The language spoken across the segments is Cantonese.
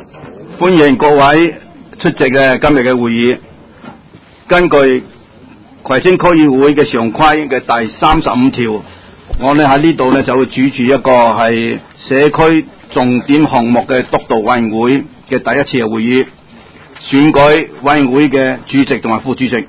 歡迎各位出席嘅今日嘅會議。根據葵青區議會嘅常規嘅第35條，我呢喺呢度呢就會主持一個係社區重點項目嘅督導委員會嘅第一次嘅會議，選舉委員會嘅主席同埋副主席。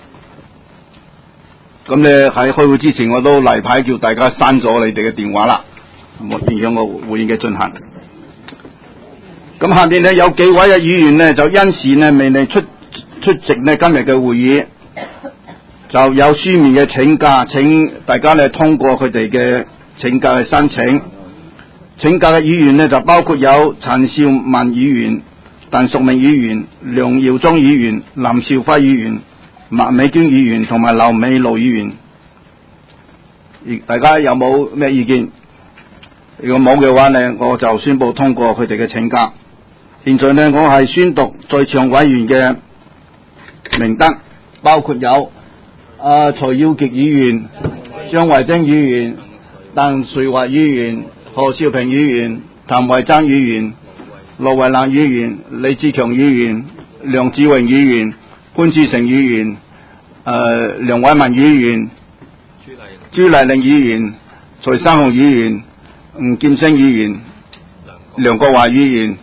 咁呢喺開會之前，我都例牌叫大家刪咗你哋嘅電話啦，冇影響個會議嘅進行。咁下面呢有幾位嘅議員呢就因事呢未能出席呢今日嘅會議，就有書面嘅請假，請大家呢通過佢哋嘅請假嘅申請。請假嘅議員呢就包括有陳兆文議員、鄧淑明議員、梁耀忠議員、林兆輝議員、麥美娟議員同埋劉美露議員。大家有冇咩意見？如果冇嘅話呢，我就宣布通過佢哋嘅請假。現在呢，我係宣讀在場委員嘅名單，包括有徐耀傑議員、張惠貞議員、鄧瑞華議員、何兆平議員、譚惠珍議員、羅惠蘭議員、李志強議員、梁志榮議員、潘志成議員、梁偉文議員、朱麗玲議員、徐生雄議員、吳劍星議員、梁國華議員、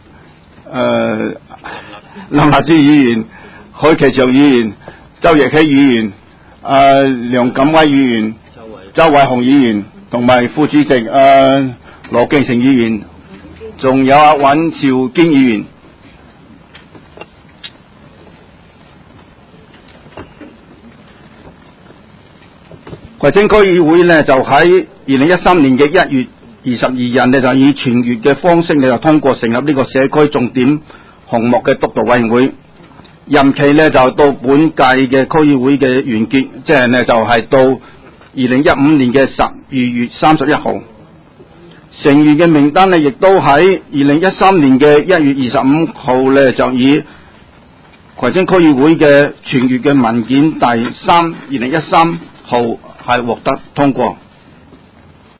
林立之議員、許其祥議員、周奕希議員、梁錦威議員、周偉雄議員同埋副主席羅敬成議員，仲有尹兆堅議員。葵青區議會呢就喺2013年嘅1月22日呢就以全閱嘅方式呢就通過成立呢個社區重點項目嘅督導委員會，任期呢就到本屆嘅區議會嘅完結，即係呢就係到2015年嘅12月31號。成員嘅名單呢亦都喺2013年嘅1月25號呢就以葵青區議會嘅全閱嘅文件第3/2013號係獲得通過。